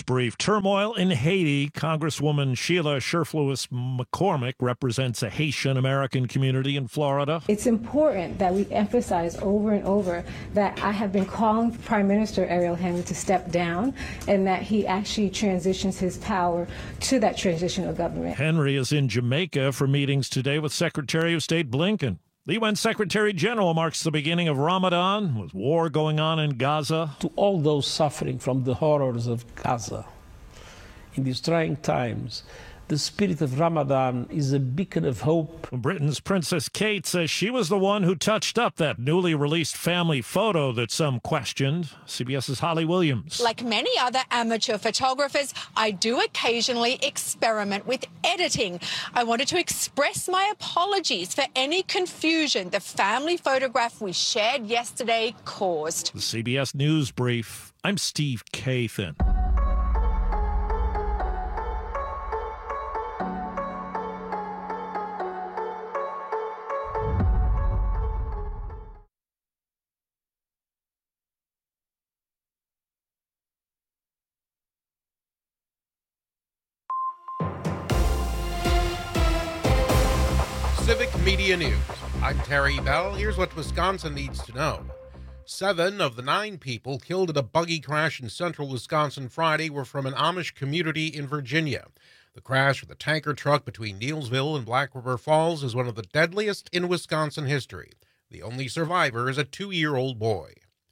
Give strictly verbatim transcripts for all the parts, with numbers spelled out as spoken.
brief. Turmoil in Haiti. Congresswoman Sheila Sherflewis McCormick represents a Haitian-American community in Florida. It's important that we emphasize over and over that I have been calling Prime Minister Ariel Henry to step down and that he actually transitions his power to that transitional government. Henry is in Jamaica for meetings today with Secretary of State Blinken. The U N Secretary General marks the beginning of Ramadan, with war going on in Gaza. To all those suffering from the horrors of Gaza in these trying times, the spirit of Ramadan is a beacon of hope. Britain's Princess Kate says she was the one who touched up that newly released family photo that some questioned. CBS's Holly Williams. Like many other amateur photographers, I do occasionally experiment with editing. I wanted to express my apologies for any confusion the family photograph we shared yesterday caused. The C B S News Brief. I'm Steve Kathan. Civic Media News. I'm Terry Bell. Here's what Wisconsin needs to know. Seven of the nine people killed at a buggy crash in central Wisconsin Friday were from an Amish community in Virginia. The crash with a tanker truck between Neilsville and Black River Falls is one of the deadliest in Wisconsin history. The only survivor is a two-year-old boy.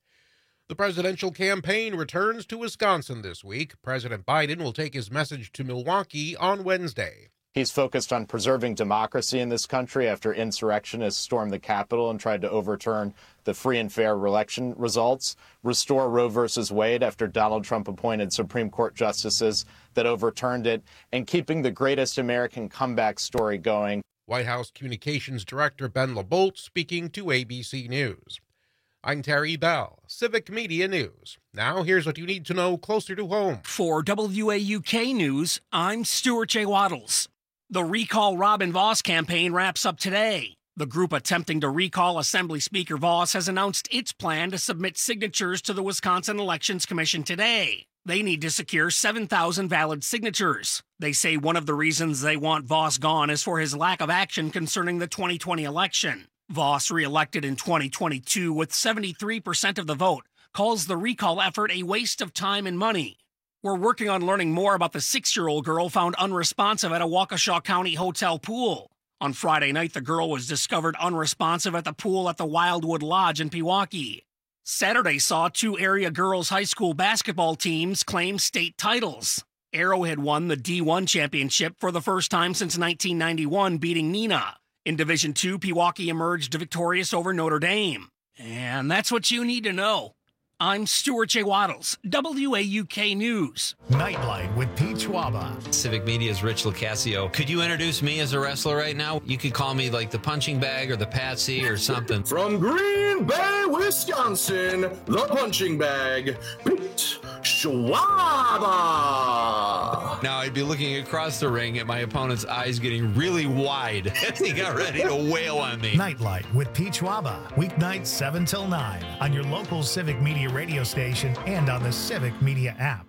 The presidential campaign returns to Wisconsin this week. President Biden will take his message to Milwaukee on Wednesday. He's focused on preserving democracy in this country after insurrectionists stormed the Capitol and tried to overturn the free and fair election results, restore Roe versus Wade after Donald Trump appointed Supreme Court justices that overturned it, and keeping the greatest American comeback story going. White House Communications Director Ben LaBolt speaking to A B C News. I'm Terry Bell, Civic Media News. Now here's what you need to know closer to home. For W A U K News, I'm Stuart J. Waddles. The Recall Robin Vos campaign wraps up today. The group attempting to recall Assembly Speaker Vos has announced its plan to submit signatures to the Wisconsin Elections Commission today. They need to secure seven thousand valid signatures. They say one of the reasons they want Vos gone is for his lack of action concerning the twenty twenty election. Vos, re-elected in twenty twenty-two with seventy-three percent of the vote, calls the recall effort a waste of time and money. We're working on learning more about the six-year-old girl found unresponsive at a Waukesha County hotel pool. On Friday night, the girl was discovered unresponsive at the pool at the Wildwood Lodge in Pewaukee. Saturday saw two area girls' high school basketball teams claim state titles. Arrowhead won the D one championship for the first time since nineteen ninety-one, beating Neenah. In Division two, Pewaukee emerged victorious over Notre Dame. And that's what you need to know. I'm Stuart J. Waddles, W A U K News. Nightlight with Pete Schwaba. Civic Media's Rich Lucasio. Could you introduce me as a wrestler right now? You could call me like the punching bag or the patsy or something. From Green Bay, Wisconsin, the punching bag, Pete Schwaba. Now I'd be looking across the ring at my opponent's eyes getting really wide as he got ready to wail on me. Nightlight with Pete Schwaba. Weeknights seven till nine on your local Civic Media radio station and on the Civic Media app.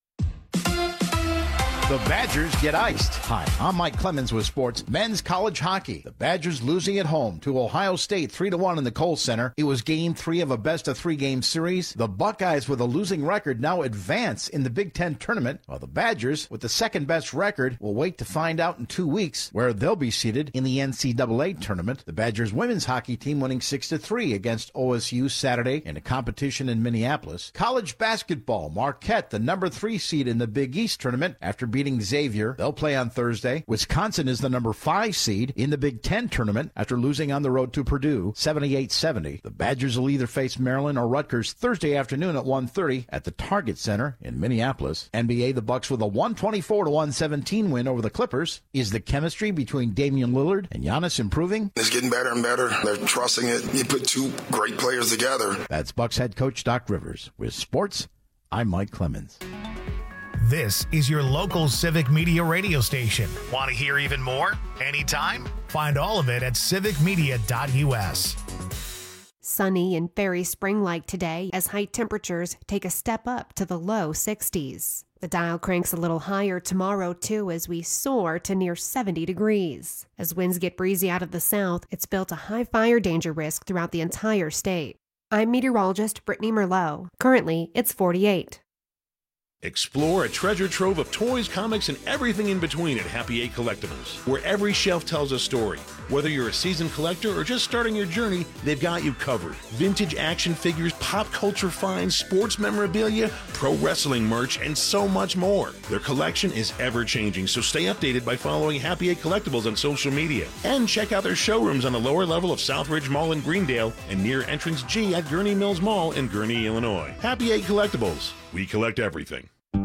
The Badgers get iced. Hi, I'm Mike Clemens with sports. Men's college hockey. The Badgers losing at home to Ohio State three to one in the Kohl Center. It was game three of a best-of-three game series. The Buckeyes with a losing record now advance in the Big Ten tournament, while the Badgers, with the second-best record, will wait to find out in two weeks where they'll be seated in the N C double A tournament. The Badgers women's hockey team winning six to three against O S U Saturday in a competition in Minneapolis. College basketball. Marquette, the number three seed in the Big East tournament, after being beating Xavier. They'll play on Thursday. Wisconsin is the number five seed in the Big Ten tournament after losing on the road to Purdue seventy-eight seventy. The Badgers will either face Maryland or Rutgers Thursday afternoon at one thirty at the Target Center in Minneapolis. N B A, the Bucks with a one twenty-four to one seventeen win over the Clippers. Is the chemistry between Damian Lillard and Giannis improving? It's getting better and better. They're trusting it. You put two great players together. That's Bucks head coach Doc Rivers. With sports, I'm Mike Clemens. This is your local Civic Media radio station. Want to hear even more? Anytime? Find all of it at civic media dot u s. Sunny and very spring-like today as high temperatures take a step up to the low sixties. The dial cranks a little higher tomorrow, too, as we soar to near seventy degrees. As winds get breezy out of the south, it's built a high fire danger risk throughout the entire state. I'm meteorologist Brittany Merlot. Currently, it's forty-eight. Explore a treasure trove of toys, comics, and everything in between at Happy Eight Collectibles, where every shelf tells a story. Whether you're a seasoned collector or just starting your journey, they've got you covered. Vintage action figures, pop culture finds, sports memorabilia, pro wrestling merch, and so much more. Their collection is ever-changing, so stay updated by following Happy Eight Collectibles on social media. And check out their showrooms on the lower level of Southridge Mall in Greendale and near Entrance G at Gurney Mills Mall in Gurney, Illinois. Happy Eight Collectibles. We collect everything.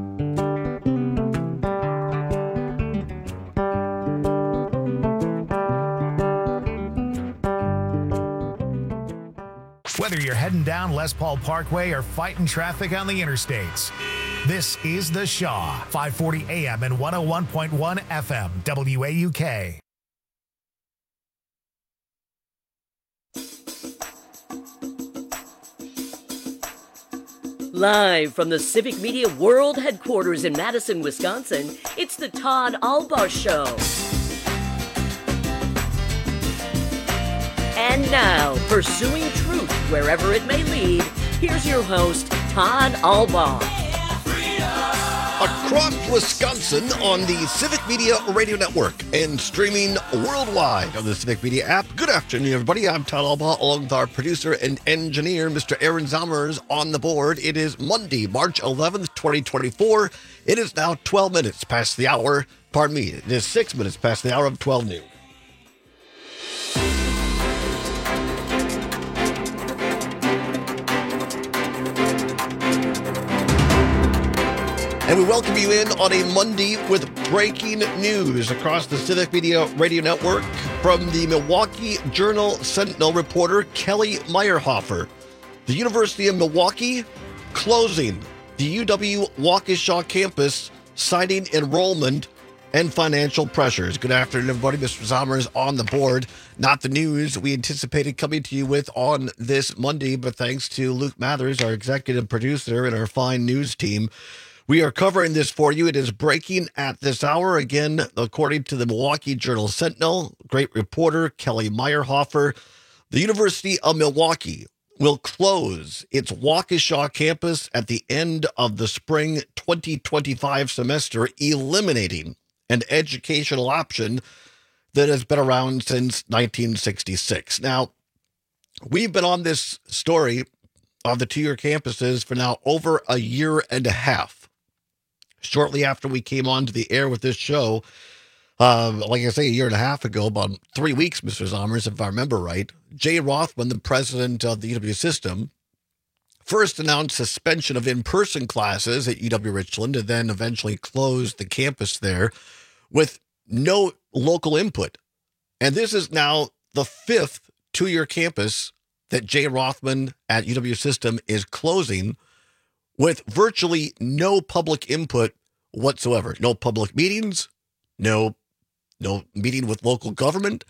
Whether you're heading down Les Paul Parkway or fighting traffic on the interstates, this is The Shaw, five forty A M and one oh one point one F M, W A U K. Live from the Civic Media World Headquarters in Madison, Wisconsin, it's the Todd Albaugh Show. And now, pursuing truth wherever it may lead, here's your host, Todd Albaugh. Across Wisconsin on the Civic Media Radio Network and streaming worldwide on the Civic Media app. Good afternoon, everybody. I'm Todd Albaugh, along with our producer and engineer, Mister Aaron Zommers, on the board. It is Monday, March eleventh, twenty twenty-four. It is now twelve minutes past the hour. Pardon me, it is six minutes past the hour of twelve noon. And we welcome you in on a Monday with breaking news across the Civic Media Radio Network from the Milwaukee Journal-Sentinel reporter Kelly Meyerhofer. The University of Milwaukee closing the U W-Waukesha campus, citing enrollment and financial pressures. Good afternoon, everybody. Mister Zommers on the board. Not the news we anticipated coming to you with on this Monday, but thanks to Luke Mathers, our executive producer, and our fine news team, we are covering this for you. It is breaking at this hour. Again, according to the Milwaukee Journal-Sentinel, great reporter Kelly Meyerhofer, the University of Milwaukee will close its Waukesha campus at the end of the spring twenty twenty-five semester, eliminating an educational option that has been around since nineteen sixty-six. Now, we've been on this story of the two-year campuses for now over a year and a half. Shortly after we came onto the air with this show, uh, like I say, a year and a half ago, about three weeks, Mister Zommers, if I remember right, Jay Rothman, the president of the U W system, first announced suspension of in-person classes at U W-Richland and then eventually closed the campus there with no local input. And this is now the fifth two-year campus that Jay Rothman at U W system is closing with virtually no public input whatsoever. No public meetings, no no meeting with local government,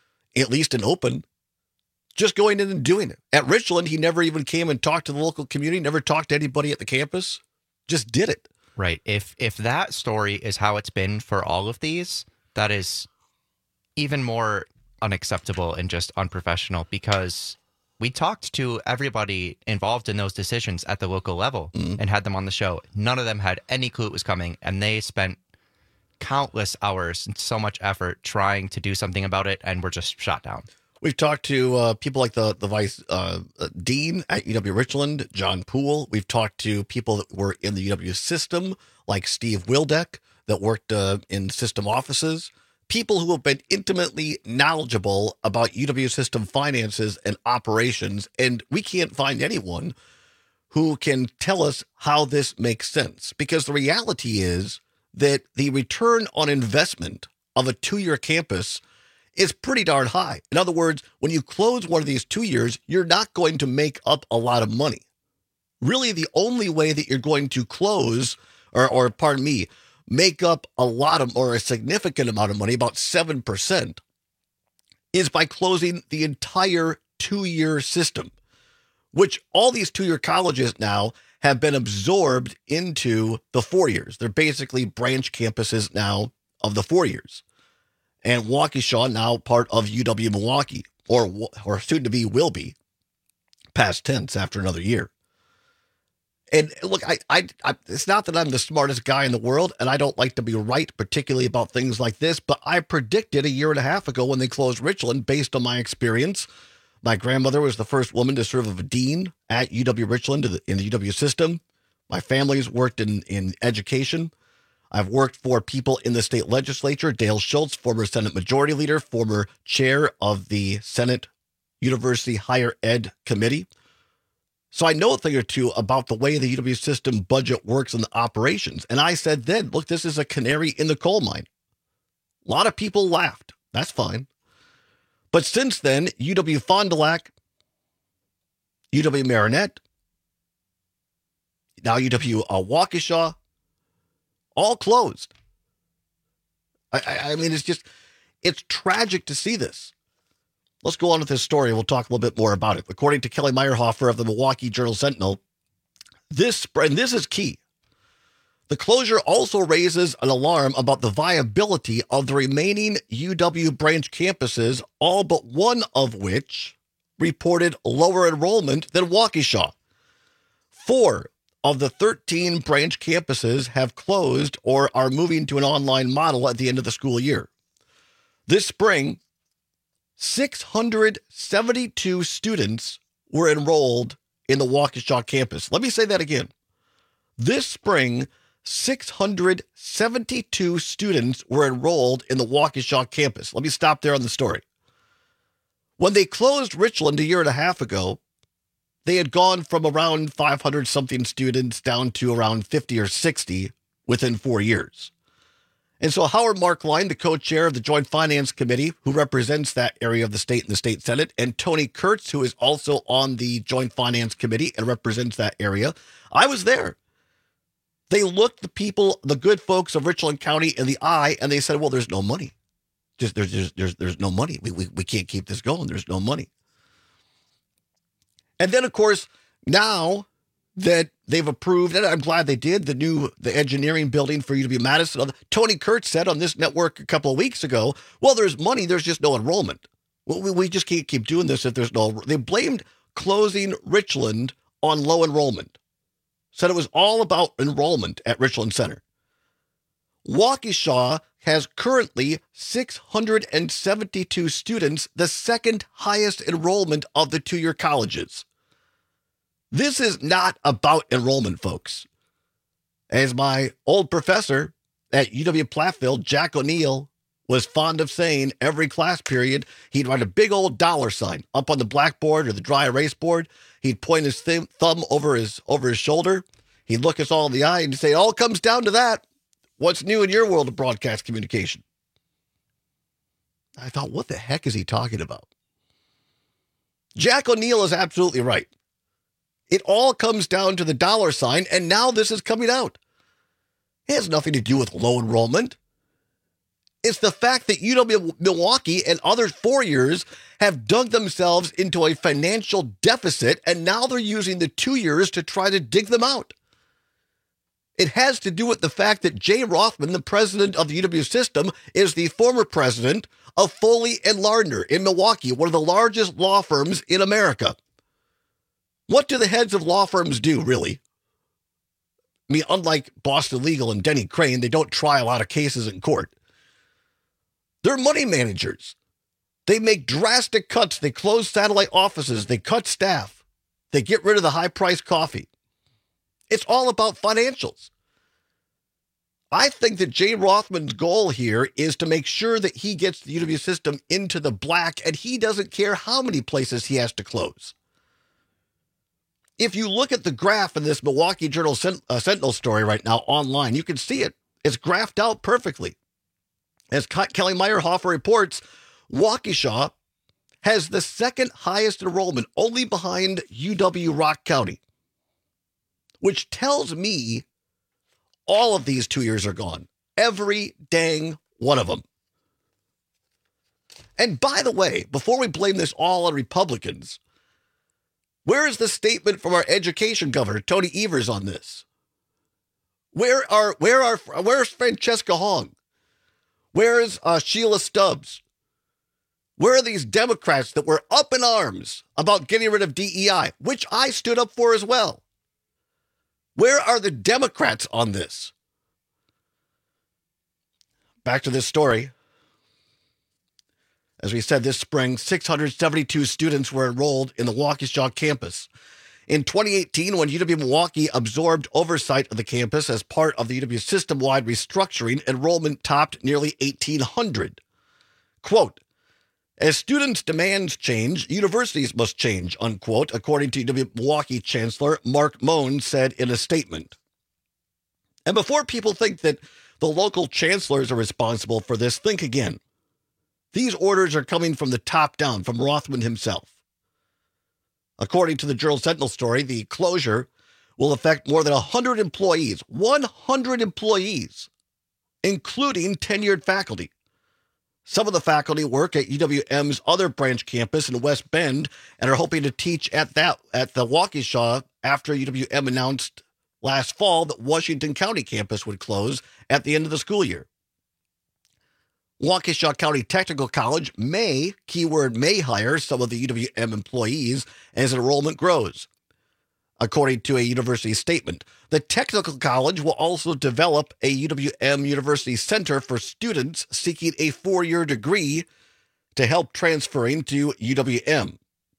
at least in open, just going in and doing it. At Richland, he never even came and talked to the local community, never talked to anybody at the campus, just did it. Right. If if that story is how it's been for all of these, that is even more unacceptable and just unprofessional, because we talked to everybody involved in those decisions at the local level mm-hmm. and had them on the show. None of them had any clue it was coming, and they spent countless hours and so much effort trying to do something about it, and were just shot down. We've talked to uh, people like the, the vice uh, dean at U W-Richland, John Poole. We've talked to people that were in the U W system, like Steve Wildeck, that worked uh, in system offices. People who have been intimately knowledgeable about U W system finances and operations, and we can't find anyone who can tell us how this makes sense. Because the reality is that the return on investment of a two-year campus is pretty darn high. In other words, when you close one of these two years, you're not going to make up a lot of money. Really, the only way that you're going to close, or, or pardon me, make up a lot of, or a significant amount of money, about seven percent, is by closing the entire two-year system, which all these two-year colleges now have been absorbed into the four years. They're basically branch campuses now of the four years. And Waukesha now part of U W-Milwaukee, or, or soon to be will be, past tense after another year. And look, I, I, I, it's not that I'm the smartest guy in the world, and I don't like to be right, particularly about things like this, but I predicted a year and a half ago when they closed Richland, based on my experience. My grandmother was the first woman to serve as a dean at U W-Richland in the U W system. My family's worked in, in education. I've worked for people in the state legislature. Dale Schultz, former Senate Majority Leader, former chair of the Senate University Higher Ed Committee. So I know a thing or two about the way the U W system budget works and the operations. And I said then, look, this is a canary in the coal mine. A lot of people laughed. That's fine. But since then, U W-Fond du Lac, U W-Marinette, now U W-Waukesha, all closed. I, I, I mean, it's just, it's tragic to see this. Let's go on with this story. We'll talk a little bit more about it. According to Kelly Meyerhofer of the Milwaukee Journal-Sentinel, this, and this is key, the closure also raises an alarm about the viability of the remaining U W branch campuses, all but one of which reported lower enrollment than Waukesha. Four of the thirteen branch campuses have closed or are moving to an online model at the end of the school year. This spring, six hundred seventy-two students were enrolled in the Waukesha campus. Let me say that again. This spring, six hundred seventy-two students were enrolled in the Waukesha campus. Let me stop there on the story. When they closed Richland a year and a half ago, they had gone from around five hundred something students down to around fifty or sixty within four years. And so Howard Markline, the co-chair of the Joint Finance Committee, who represents that area of the state in the state Senate, and Tony Kurtz, who is also on the Joint Finance Committee and represents that area, I was there. They looked the people, the good folks of Richland County in the eye, and they said, well, there's no money. Just there's there's there's, there's no money. We, we, we can't keep this going. There's no money. And then, of course, now that they've approved, and I'm glad they did, the new the engineering building for U W-Madison. Tony Kurtz said on this network a couple of weeks ago, well, there's money, there's just no enrollment. Well, we, we just can't keep doing this if there's no... They blamed closing Richland on low enrollment. Said it was all about enrollment at Richland Center. Waukesha has currently six hundred seventy-two students, the second highest enrollment of the two-year colleges. This is not about enrollment, folks. As my old professor at U W-Platteville, Jack O'Neill, was fond of saying every class period, he'd write a big old dollar sign up on the blackboard or the dry erase board. He'd point his th- thumb over his over his shoulder. He'd look us all in the eye and say, it all comes down to that. What's new in your world of broadcast communication? I thought, what the heck is he talking about? Jack O'Neill is absolutely right. It all comes down to the dollar sign, and now this is coming out. It has nothing to do with low enrollment. It's the fact that U W-Milwaukee and other four years have dug themselves into a financial deficit, and now they're using the two years to try to dig them out. It has to do with the fact that Jay Rothman, the president of the U W system, is the former president of Foley and Lardner in Milwaukee, one of the largest law firms in America. What do the heads of law firms do, really? I mean, unlike Boston Legal and Denny Crane, they don't try a lot of cases in court. They're money managers. They make drastic cuts. They close satellite offices. They cut staff. They get rid of the high-priced coffee. It's all about financials. I think that Jay Rothman's goal here is to make sure that he gets the U W system into the black, and he doesn't care how many places he has to close. If you look at the graph in this Milwaukee Journal Sentinel story right now online, you can see it. It's graphed out perfectly. As Kelly Meyerhofer reports, Waukesha has the second highest enrollment, only behind U W-Rock County, which tells me all of these two years are gone. Every dang one of them. And by the way, before we blame this all on Republicans, Where is the statement from our education governor, Tony Evers, on this? Where are where are where's Francesca Hong? Where is uh, Sheila Stubbs? Where are these Democrats that were up in arms about getting rid of D E I, which I stood up for as well? Where are the Democrats on this? Back to this story. As we said, this spring, six hundred seventy-two students were enrolled in the Waukesha campus. In twenty eighteen, when U W-Milwaukee absorbed oversight of the campus as part of the U W system-wide restructuring, enrollment topped nearly eighteen hundred. Quote, as students' demands change, universities must change, unquote, according to U W-Milwaukee Chancellor Mark Moen said in a statement. And before people think that the local chancellors are responsible for this, think again. These orders are coming from the top down, from Rothman himself. According to the Journal-Sentinel story, the closure will affect more than one hundred employees, one hundred employees, including tenured faculty. Some of the faculty work at U W M's other branch campus in West Bend and are hoping to teach at that at the Waukesha after U W M announced last fall that Washington County campus would close at the end of the school year. Waukesha County Technical College may, keyword may, hire some of the U W M employees as enrollment grows. According to a university statement, the Technical College will also develop a U W M University Center for students seeking a four-year degree to help transferring to U W M.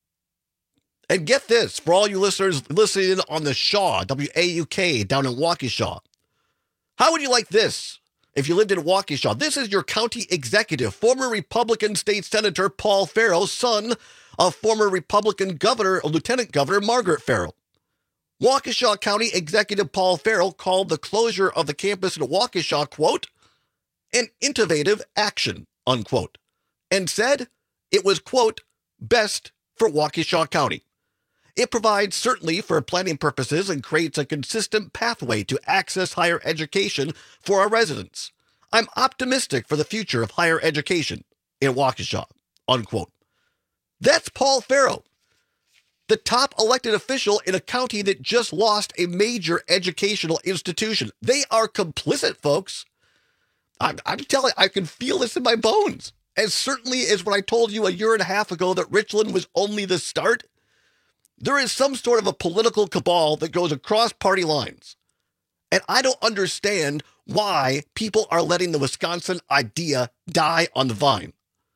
And get this, for all you listeners listening on the Shaw, W A U K, down in Waukesha. How would you like this if you lived in Waukesha? This is your county executive, former Republican State Senator Paul Farrow, son of former Republican Governor, Lieutenant Governor Margaret Farrow. Waukesha County Executive Paul Farrow called the closure of the campus in Waukesha, quote, an innovative action, unquote, and said it was, quote, best for Waukesha County. It provides certainty for planning purposes and creates a consistent pathway to access higher education for our residents. I'm optimistic for the future of higher education in Waukesha, unquote. That's Paul Farrow, the top elected official in a county that just lost a major educational institution. They are complicit, folks. I'm, I'm telling you, I can feel this in my bones. As certainly as when I told you a year and a half ago that Richland was only the start, there is some sort of a political cabal that goes across party lines. And I don't understand why people are letting the Wisconsin idea die on the vine.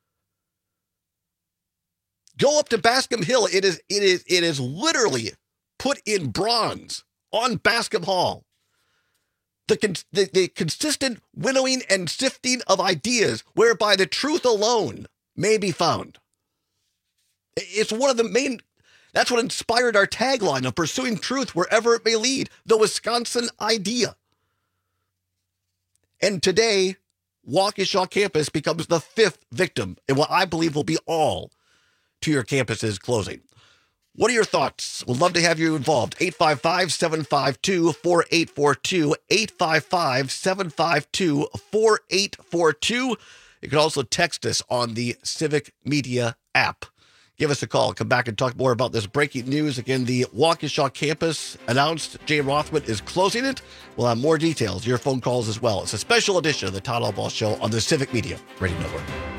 Go up to Bascom Hill. It is, it is, it is literally put in bronze on Bascom Hall. The, the, the consistent winnowing and sifting of ideas whereby the truth alone may be found. It's one of the main, that's what inspired our tagline of pursuing truth wherever it may lead, the Wisconsin idea. And today, Waukesha campus becomes the fifth victim in what I believe will be all to your campuses closing. What are your thoughts? We'd love to have you involved. eight five five, seven five two, four eight four two, eight five five, seven five two, four eight four two. You can also text us on the Civic Media app. Give us a call. Come back and talk more about this breaking news. Again, the Waukesha campus announced Jay Rothman is closing it. We'll have more details, your phone calls as well. It's a special edition of the Todd Albaugh Show on the Civic Media Radio Network.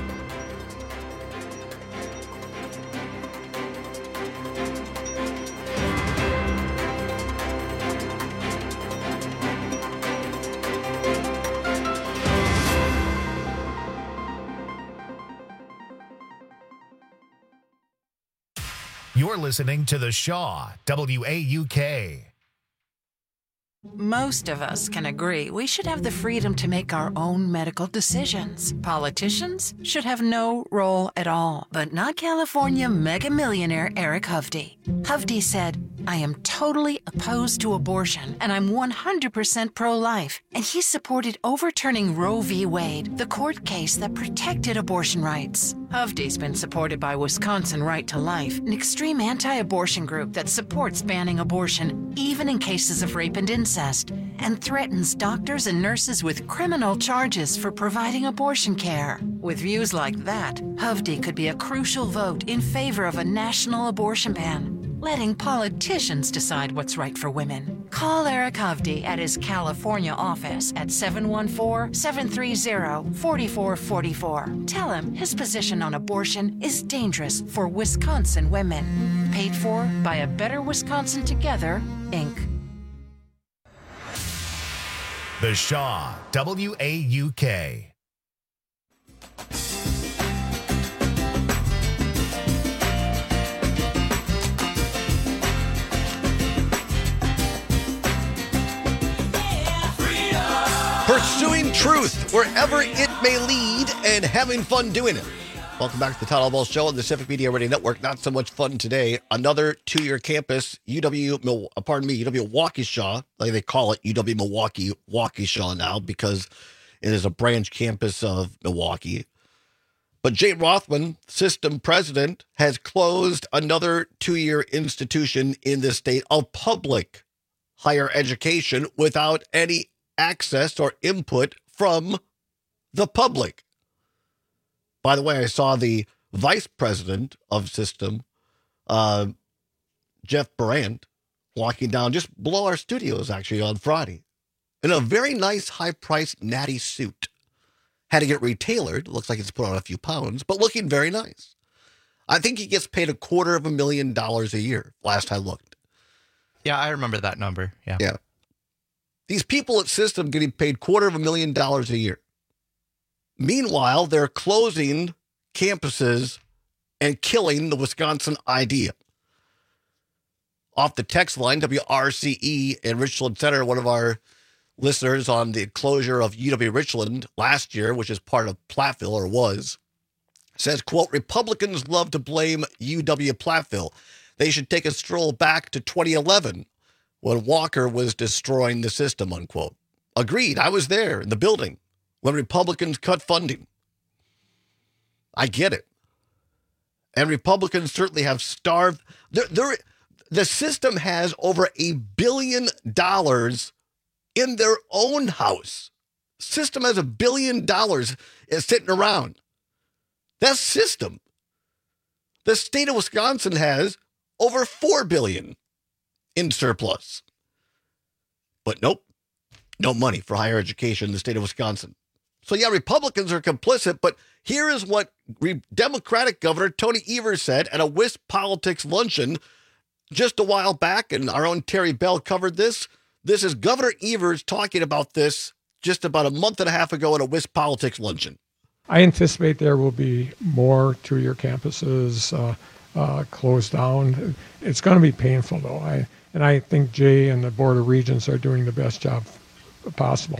You're listening to The Shaw, W A U K. Most of us can agree we should have the freedom to make our own medical decisions. Politicians should have no role at all, but not California mega millionaire Eric Hovde. Hovde said, I am totally opposed to abortion, and I'm one hundred percent pro-life. And he supported overturning Roe v. Wade, the court case that protected abortion rights. Hovde's been supported by Wisconsin Right to Life, an extreme anti-abortion group that supports banning abortion, even in cases of rape and incest, and threatens doctors and nurses with criminal charges for providing abortion care. With views like that, Hovde could be a crucial vote in favor of a national abortion ban. letting politicians decide what's right for women. Call Eric Hovde at his California office at seven one four, seven three zero, four four four four. Tell him his position on abortion is dangerous for Wisconsin women. Paid for by A Better Wisconsin Together, Incorporated. The Shaw, W A U K. Pursuing truth wherever it may lead and having fun doing it. Welcome back to the Todd All Ball Show on the Civic Media Radio Network. Not so much fun today. Another two-year campus, U W, pardon me, U W Waukesha, like they call it, U W Milwaukee Waukesha now because it is a branch campus of Milwaukee. But Jay Rothman, system president, has closed another two-year institution in the state of public higher education without any access or input from the public. By the way, I saw the vice president of system, uh, Jeff Brandt, walking down just below our studios actually on Friday in a very nice high-priced natty suit. Had to get retailored. Looks like it's put on a few pounds, but looking very nice. I think he gets paid a quarter of a million dollars a year, last I looked. Yeah, I remember that number. Yeah. Yeah. These people at System getting paid quarter of a million dollars a year. Meanwhile, they're closing campuses and killing the Wisconsin idea. Off the text line, W R C E in Richland Center, one of our listeners on the closure of U W Richland last year, which is part of Platteville, or was, says, quote, Republicans love to blame U W Platteville. They should take a stroll back to twenty eleven when Walker was destroying the system, unquote. Agreed. I was there in the building when Republicans cut funding. I get it. And Republicans certainly have starved. They're, they're, the system has over a billion dollars in their own house. System has a billion dollars sitting around. That's System. The state of Wisconsin has over four billion dollars in surplus. But nope, no money for higher education in the state of Wisconsin. So yeah, Republicans are complicit, but here is what Re- Democratic Governor Tony Evers said at a Wisp Politics luncheon just a while back, and our own Terry Bell covered this. This is Governor Evers talking about this just about a month and a half ago at a Wisp Politics luncheon. I anticipate there will be more two-year campuses uh, uh, closed down. It's going to be painful, though. I and I think Jay and the Board of Regents are doing the best job possible.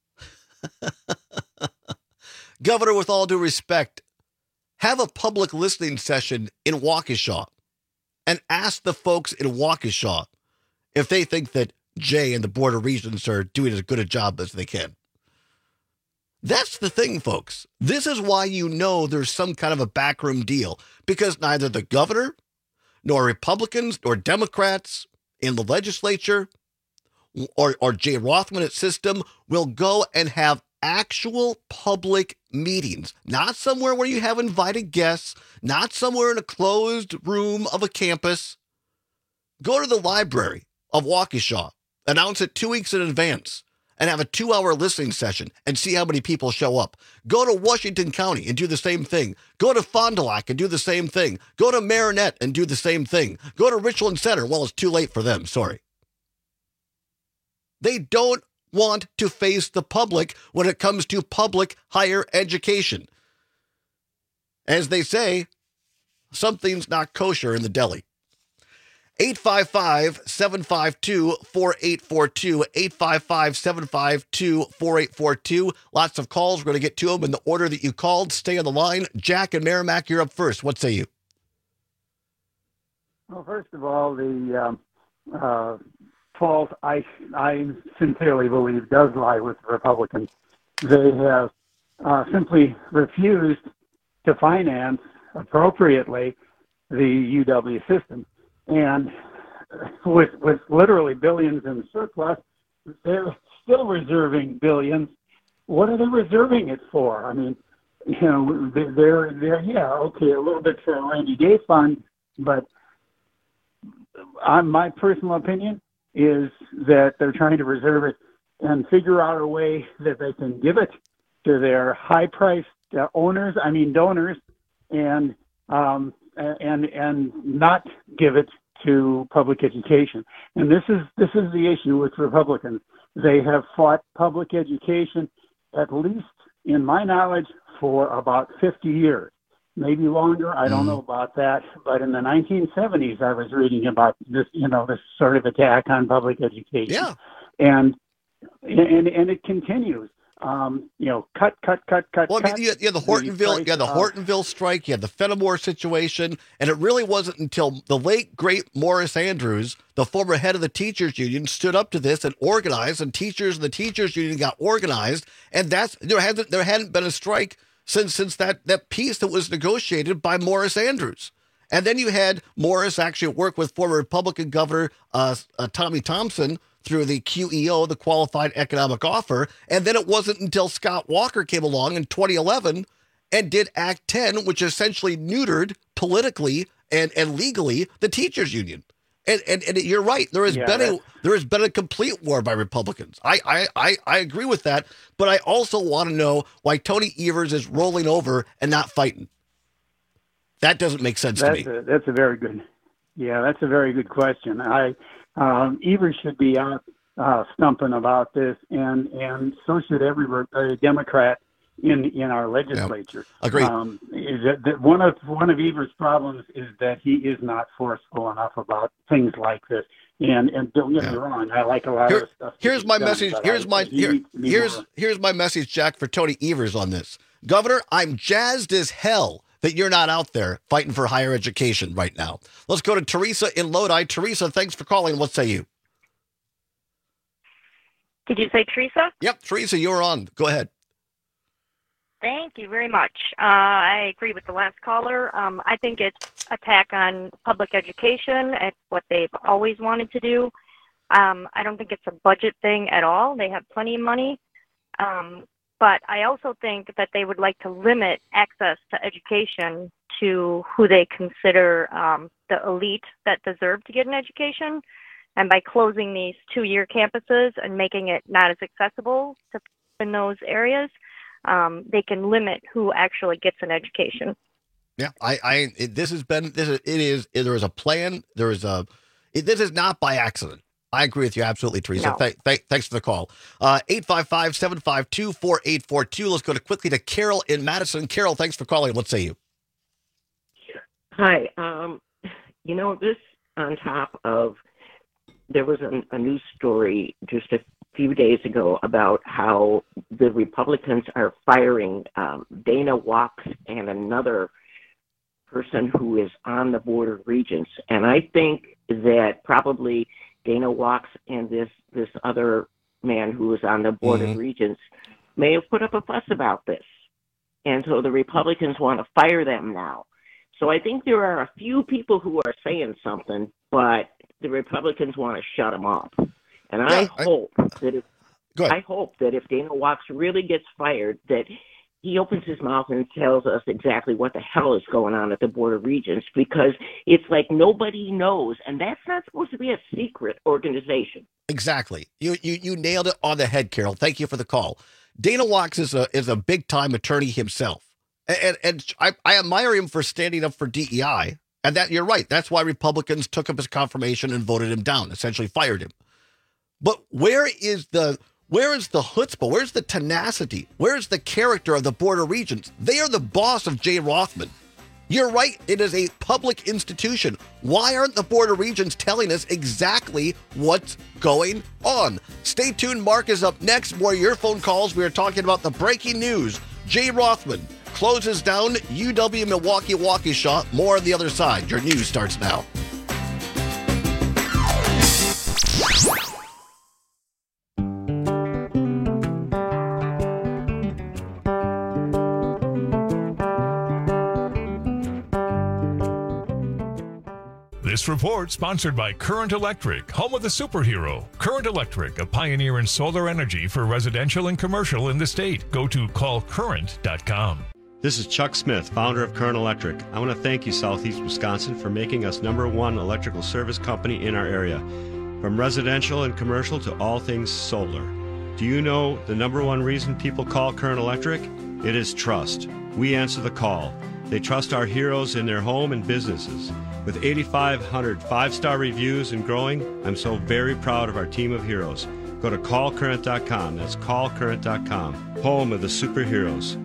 Governor, with all due respect, have a public listening session in Waukesha and ask the folks in Waukesha if they think that Jay and the Board of Regents are doing as good a job as they can. That's the thing, folks. This is why you know there's some kind of a backroom deal, because neither the governor, nor Republicans, nor Democrats in the legislature, or, or Jay Rothman at System will go and have actual public meetings, not somewhere where you have invited guests, not somewhere in a closed room of a campus. Go to the library of Waukesha, announce it two weeks in advance, and have a two-hour listening session and see how many people show up. Go to Washington County and do the same thing. Go to Fond du Lac and do the same thing. Go to Marinette and do the same thing. Go to Richland Center. Well, it's too late for them. Sorry. They don't want to face the public when it comes to public higher education. As they say, something's not kosher in the deli. eight five five, seven five two, four eight four two, eight five five, seven five two, four eight four two. Lots of calls. We're going to get to them in the order that you called. Stay on the line. Jack and Merrimack, you're up first. What say you? Well, first of all, the um, uh, fault, I, I sincerely believe, does lie with Republicans. They have uh, simply refused to finance appropriately the U W system. And with with literally billions in surplus, they're still reserving billions. What are they reserving it for? I mean, you know, they're, they're yeah, okay, a little bit for a rainy day fund, but I, my personal opinion is that they're trying to reserve it and figure out a way that they can give it to their high-priced uh, owners, I mean donors, and um, and and not give it to public education. And this is this is the issue with Republicans. They have fought public education, at least in my knowledge, for about fifty years, maybe longer. I don't know about that. But in the nineteen seventies, I was reading about this, you know, this sort of attack on public education. Yeah. And and and it continues. Um, you know, cut, cut, cut, cut. Well, cut. you, you had the Hortonville, you had the Hortonville strike, you had the Fenimore situation, and it really wasn't until the late great Morris Andrews, the former head of the teachers union, stood up to this and organized, and teachers and the teachers union got organized, and that's there hasn't there hadn't been a strike since since that that peace that was negotiated by Morris Andrews. And then you had Morris actually work with former Republican Governor uh, uh, Tommy Thompson through the Q E O, the Qualified Economic Offer. And then it wasn't until Scott Walker came along in twenty eleven and did Act ten, which essentially neutered politically and, and legally the teachers union. And, and and you're right. There has Yeah, been a that's- there has been a complete war by Republicans. I, I, I, I agree with that, but I also want to know why Tony Evers is rolling over and not fighting. That doesn't make sense That's to me. a, that's a very good, yeah, that's a very good question. I um, Evers should be out uh, stumping about this, and and so should every uh, Democrat in in our legislature. Agreed. Um, is that, that one of one of Evers' problems is that he is not forceful enough about things like this. And and don't get me wrong, I like a lot Here- of the stuff. that Here's he's my done, message. but Here's I- my he here, needs to be here's more- here's my message, Jack, for Tony Evers on this. Governor, I'm jazzed as hell that you're not out there fighting for higher education right now. Let's go to Teresa in Lodi. Teresa, thanks for calling. What say you? Did you say Teresa? Yep, Teresa, you're on. Go ahead. Thank you very much. Uh, I agree with the last caller. Um, I think it's attack on public education. It's what they've always wanted to do. Um, I don't think it's a budget thing at all. They have plenty of money. Um, but I also think that they would like to limit access to education to who they consider um, the elite that deserve to get an education. And by closing these two-year campuses and making it not as accessible to in those areas, um, they can limit who actually gets an education. Yeah, I, I, it, this has been, this is, it is, there is a plan. There is a, it, this is not by accident. I agree with you absolutely, Teresa. No. Th- th- thanks for the call. Uh, eight five five, seven five two, four eight four two. Let's go to quickly to Carol in Madison. Carol, thanks for calling. What say you? Hi. Um, you know, this on top of, there was a, a news story just a few days ago about how the Republicans are firing um, Dana Walks and another person who is on the Board of Regents. And I think that probably Dana Walks and this, this other man who is on the Board Mhm. of Regents may have put up a fuss about this. And so the Republicans want to fire them now. So I think there are a few people who are saying something, but the Republicans want to shut them up. And I Yeah, I- hope that if Go ahead. I hope that if Dana Walks really gets fired, that he opens his mouth and tells us exactly what the hell is going on at the Board of Regents, because it's like nobody knows, and that's not supposed to be a secret organization. Exactly. You, you, you nailed it on the head, Carol. Thank you for the call. Dana Walks is a, is a big time attorney himself. And, and, and I, I admire him for standing up for D E I. And that you're right. That's why Republicans took up his confirmation and voted him down, essentially fired him. But where is the where is the chutzpah? Where's the tenacity? Where's the character of the Board of Regents? They are the boss of Jay Rothman. You're right. It is a public institution. Why aren't the Board of Regents telling us exactly what's going on? Stay tuned. Mark is up next. More of your phone calls. We are talking about the breaking news. Jay Rothman closes down U W Milwaukee Waukesha. More on the other side. Your news starts now. This report sponsored by Current Electric, home of the superhero. Current Electric, a pioneer in solar energy for residential and commercial in the state. Go to call current dot com. This is Chuck Smith, founder of Current Electric. I want to thank you, Southeast Wisconsin, for making us number one electrical service company in our area. From residential and commercial to all things solar. Do you know the number one reason people call Current Electric? It is trust. We answer the call. They trust our heroes in their home and businesses. With eighty-five hundred five-star reviews and growing, I'm so very proud of our team of heroes. Go to call current dot com. That's call current dot com. Home of the superheroes.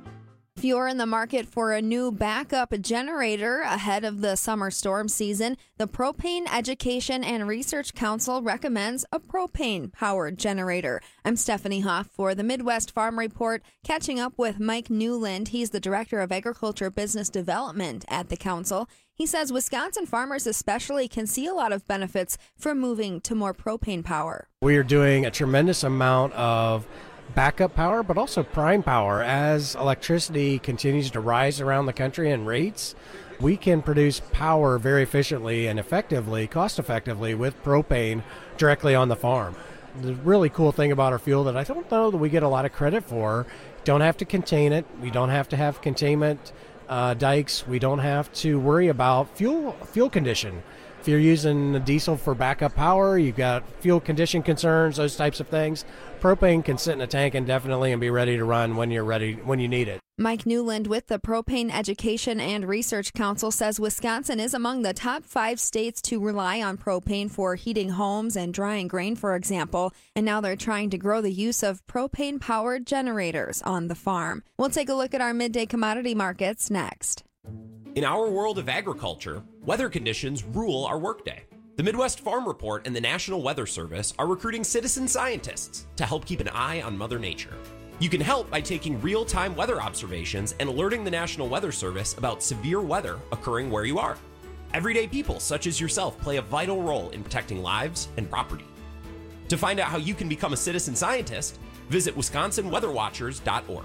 If you're in the market for a new backup generator ahead of the summer storm season, the Propane Education and Research Council recommends a propane-powered generator. I'm Stephanie Hoff for the Midwest Farm Report, catching up with Mike Newland. He's the Director of Agriculture Business Development at the council. He says Wisconsin farmers especially can see a lot of benefits from moving to more propane power. We are doing a tremendous amount of backup power, but also prime power. As electricity continues to rise around the country in rates, we can produce power very efficiently and effectively, cost effectively, with propane directly on the farm. The really cool thing about our fuel that I don't know that we get a lot of credit for, don't have to contain it, we don't have to have containment uh, dikes, we don't have to worry about fuel fuel condition. If you're using diesel for backup power, you've got fuel condition concerns, those types of things. Propane can sit in a tank indefinitely and be ready to run when you're ready, when you need it. Mike Newland with the Propane Education and Research Council says Wisconsin is among the top five states to rely on propane for heating homes and drying grain, for example. And now they're trying to grow the use of propane-powered generators on the farm. We'll take a look at our midday commodity markets next. In our world of agriculture, weather conditions rule our workday. The Midwest Farm Report and the National Weather Service are recruiting citizen scientists to help keep an eye on Mother Nature. You can help by taking real-time weather observations and alerting the National Weather Service about severe weather occurring where you are. Everyday people such as yourself play a vital role in protecting lives and property. To find out how you can become a citizen scientist, visit wisconsin weather watchers dot org.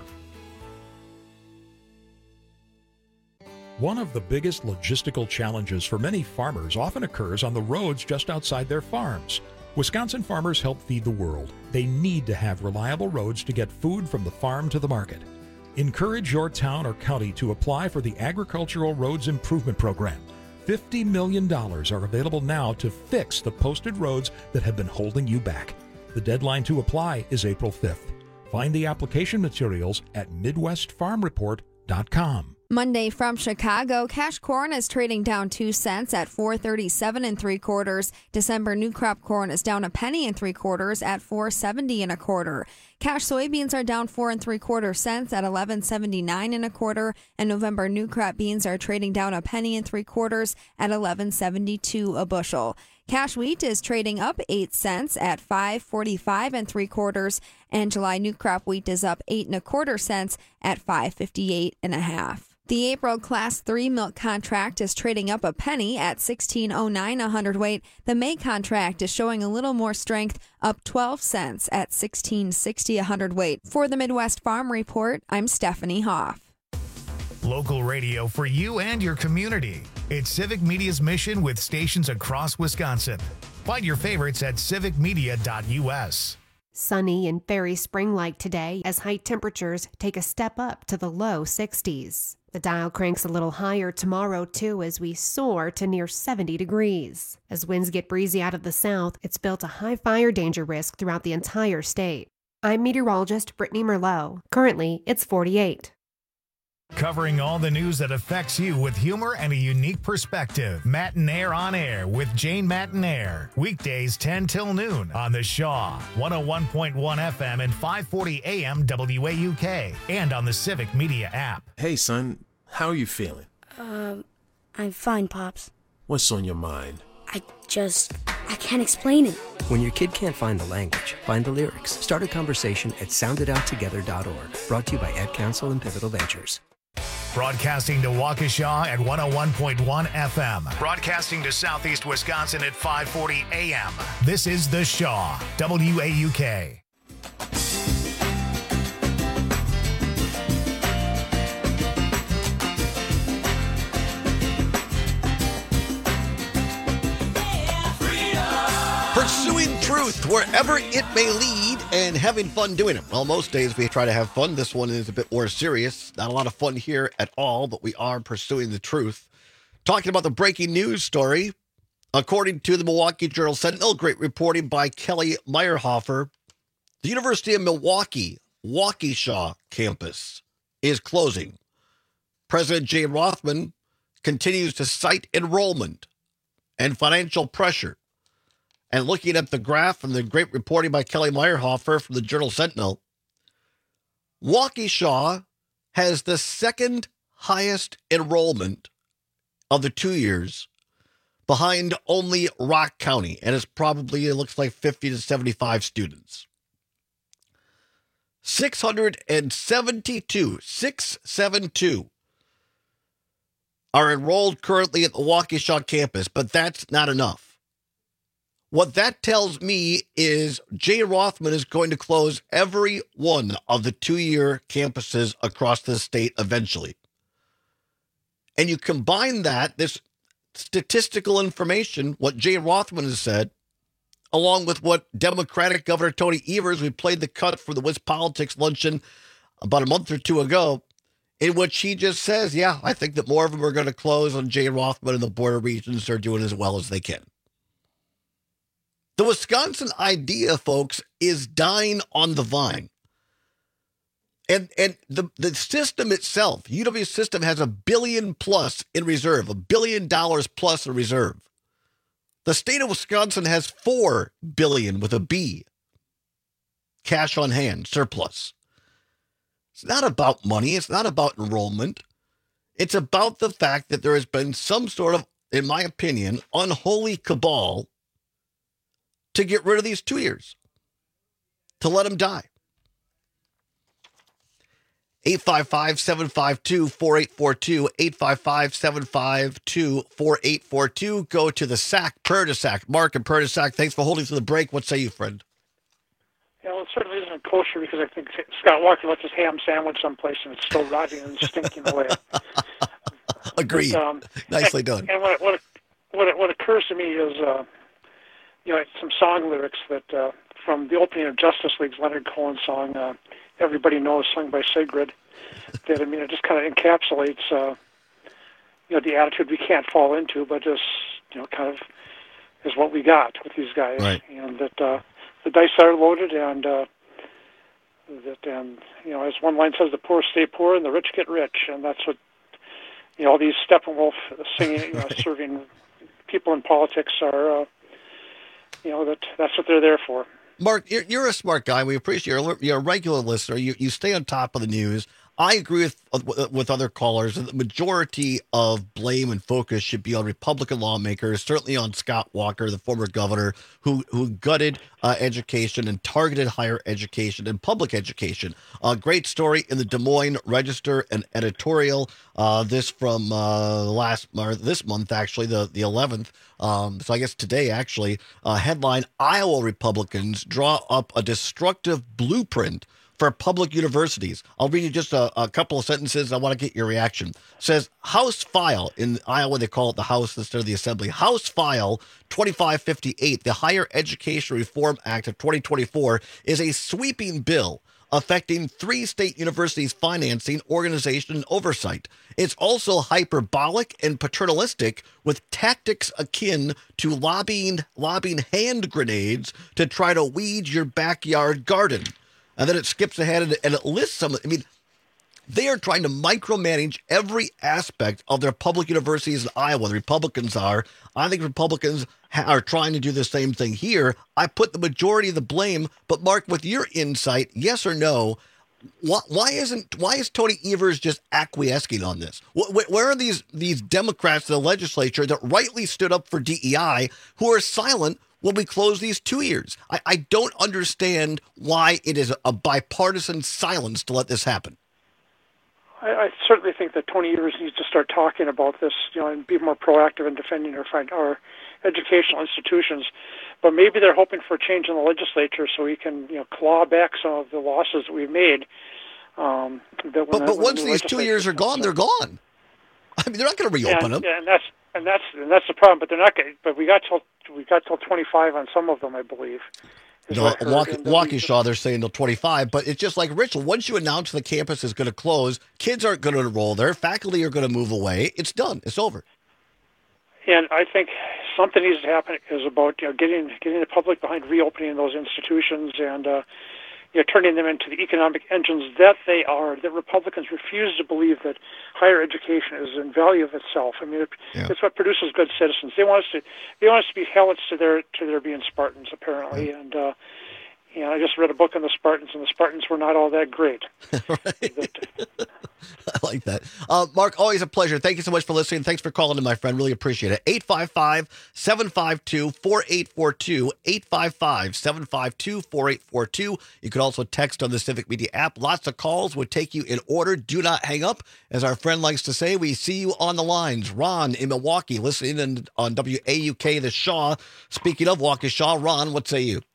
One of the biggest logistical challenges for many farmers often occurs on the roads just outside their farms. Wisconsin farmers help feed the world. They need to have reliable roads to get food from the farm to the market. Encourage your town or county to apply for the Agricultural Roads Improvement Program. fifty million dollars are available now to fix the posted roads that have been holding you back. The deadline to apply is April fifth. Find the application materials at midwest farm report dot com. Monday from Chicago, cash corn is trading down two cents at four thirty-seven and three quarters. December new crop corn is down a penny and three quarters at four seventy and a quarter. Cash soybeans are down four and three quarter cents at eleven seventy-nine and a quarter, and November new crop beans are trading down a penny and three quarters at eleven seventy-two a bushel. Cash wheat is trading up eight cents at five forty-five and three quarters, and July new crop wheat is up eight and a quarter cents at five fifty-eight and a half. The April Class three milk contract is trading up a penny at sixteen oh nine a hundredweight. The May contract is showing a little more strength, up twelve cents at sixteen sixty a hundredweight. For the Midwest Farm Report, I'm Stephanie Hoff. Local radio for you and your community. It's Civic Media's mission with stations across Wisconsin. Find your favorites at civic media dot u s. Sunny and very spring-like today as high temperatures take a step up to the low sixties. The dial cranks a little higher tomorrow, too, as we soar to near seventy degrees. As winds get breezy out of the south, it's built a high fire danger risk throughout the entire state. I'm meteorologist Brittany Merlot. Currently, it's forty-eight. Covering all the news that affects you with humor and a unique perspective. Matinaire on Air with Jane Matinaire. Weekdays ten till noon on the Shaw, one oh one point one F M and five forty A M W A U K, and on the Civic Media app. Hey, son, how are you feeling? Um, I'm fine, Pops. What's on your mind? I just, I can't explain it. When your kid can't find the language, find the lyrics. Start a conversation at sound it out together dot org. Brought to you by Ad Council and Pivotal Ventures. Broadcasting to Waukesha at one oh one point one F M. Broadcasting to Southeast Wisconsin at five forty A M. This is The Shaw, W A U K. Pursuing truth wherever it may lead and having fun doing it. Well, most days we try to have fun. This one is a bit more serious. Not a lot of fun here at all, but we are pursuing the truth. Talking about the breaking news story. According to the Milwaukee Journal Sentinel, great reporting by Kelly Meyerhofer, the University of Milwaukee Waukesha campus is closing. President Jay Rothman continues to cite enrollment and financial pressure. And looking at the graph and the great reporting by Kelly Meyerhofer from the Journal Sentinel, Waukesha has the second highest enrollment of the two years, behind only Rock County, and it's probably, it looks like fifty to seventy-five students. six hundred seventy-two, six seventy-two are enrolled currently at the Waukesha campus, but that's not enough. What that tells me is Jay Rothman is going to close every one of the two-year campuses across the state eventually. And you combine that, this statistical information, what Jay Rothman has said, along with what Democratic Governor Tony Evers, we played the cut for the WisPolitics luncheon about a month or two ago, in which he just says, yeah, I think that more of them are going to close on Jay Rothman, and the border regions are doing as well as they can. The Wisconsin idea, folks, is dying on the vine. And and the, the system itself, U W system has a billion plus in reserve, a billion dollars plus in reserve. The state of Wisconsin has four billion with a B, cash on hand, surplus. It's not about money. It's not about enrollment. It's about the fact that there has been some sort of, in my opinion, unholy cabal to get rid of these two years, to let them die. eight five five, seven five two, four eight four two, eight five five, seven five two, four eight four two. Go to the S A C, Perdisac. Mark and Perdisac, thanks for holding through the break. What say you, friend? Yeah, well, it certainly isn't kosher because I think Scott Walker left his ham sandwich someplace and it's still rotting and stinking away. Agreed. But, um, Nicely and, done. And what, what, what, what occurs to me is, uh, you know, some song lyrics that uh, from the opening of Justice League's Leonard Cohen song, uh, Everybody Knows, sung by Sigrid, that, I mean, it just kind of encapsulates, uh, you know, the attitude we can't fall into, but just, you know, kind of is what we got with these guys. Right. And that uh, the dice are loaded, and uh, that, and, you know, as one line says, the poor stay poor and the rich get rich. And that's what, you know, all these Steppenwolf singing, you know, serving people in politics are, uh, you know, that that's what they're there for. Mark, you're, you're a smart guy. We appreciate you. You're, you're a regular listener. You you stay on top of the news. I agree with with other callers. The majority of blame and focus should be on Republican lawmakers, certainly on Scott Walker, the former governor, who who gutted uh, education and targeted higher education and public education. A uh, great story in the Des Moines Register, an editorial. Uh, this from uh, last or this month, actually, the the eleventh. Um, so I guess today, actually, uh, headline: Iowa Republicans draw up a destructive blueprint for public universities. I'll read you just a, a couple of sentences. I want to get your reaction. It says, House File, in Iowa they call it the House instead of the Assembly, House File twenty-five fifty-eight, the Higher Education Reform Act of twenty twenty-four, is a sweeping bill affecting three state universities' financing, organization, and oversight. It's also hyperbolic and paternalistic, with tactics akin to lobbying, lobbying hand grenades to try to weed your backyard garden. And then it skips ahead and, and it lists some. I mean, they are trying to micromanage every aspect of their public universities in Iowa. The Republicans are. I think Republicans ha- are trying to do the same thing here. I put the majority of the blame. But Mark, with your insight, yes or no, why, why isn't why is Tony Evers just acquiescing on this? Wh- where are these these Democrats in the legislature that rightly stood up for D E I who are silent when we close these two years? I, I don't understand why it is a bipartisan silence to let this happen. I, I certainly think that Tony Evers needs to start talking about this, you know, and be more proactive in defending our, our educational institutions. But maybe they're hoping for a change in the legislature so we can, you know, claw back some of the losses that we've made. Um, that but but once these two years are gone, they're gone. I mean, they're not going to reopen yeah, them. Yeah, and that's and that's and that's the problem. But they're not. But we got till we got till twenty-five on some of them, I believe. is No, what I heard. Walk- And, uh, Waukesha, they're saying till twenty-five, but it's just like Rachel. Once you announce the campus is going to close, kids aren't going to enroll there. Faculty are going to move away. It's done. It's over. And I think something needs to happen is about you know getting getting the public behind reopening those institutions and uh, you know turning them into the economic engines that they are. That Republicans refuse to believe that higher education is in value of itself. I mean, it, Yeah. it's what produces good citizens. They want us to they want us to be helots to their to their being Spartans apparently. Yeah. And uh, you know, I just read a book on the Spartans, and the Spartans were not all that great. I like that. Uh, Mark, always a pleasure. Thank you so much for listening. Thanks for calling in, my friend. Really appreciate it. eight five five, seven five two, four eight four two, eight five five, seven five two, four eight four two. You can also text on the Civic Media app. Lots of calls would take you in order. Do not hang up. As our friend likes to say, we see you on the lines. Ron in Milwaukee, listening in on W A U K, the Shaw. Speaking of Waukesha, Ron, what say you?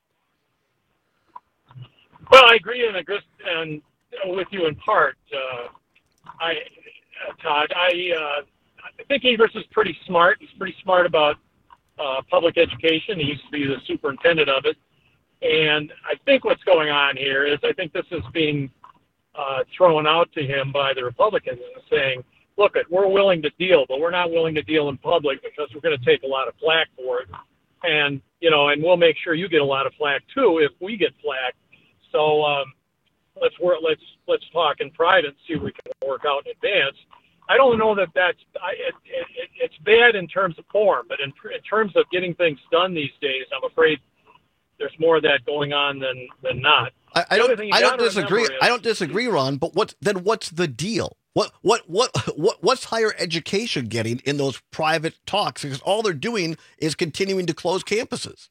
Well, I agree and agree and with you in part. Uh, I, uh, Todd, I, uh, I think Evers is pretty smart. He's pretty smart about uh, public education. He used to be the superintendent of it. And I think what's going on here is I think this is being uh, thrown out to him by the Republicans and saying, look, we're willing to deal, but we're not willing to deal in public because we're going to take a lot of flack for it. And, you know, and we'll make sure you get a lot of flack, too, if we get flack. So um, let's work. Let's let's talk in private and see if we can work out in advance. I don't know that that's I, it, it, it's bad in terms of form, but in, in terms of getting things done these days, I'm afraid there's more of that going on than than not. I, I don't. I don't disagree. Is, I don't disagree, Ron. But what then? What's the deal? What what what what what's higher education getting in those private talks? Because all they're doing is continuing to close campuses.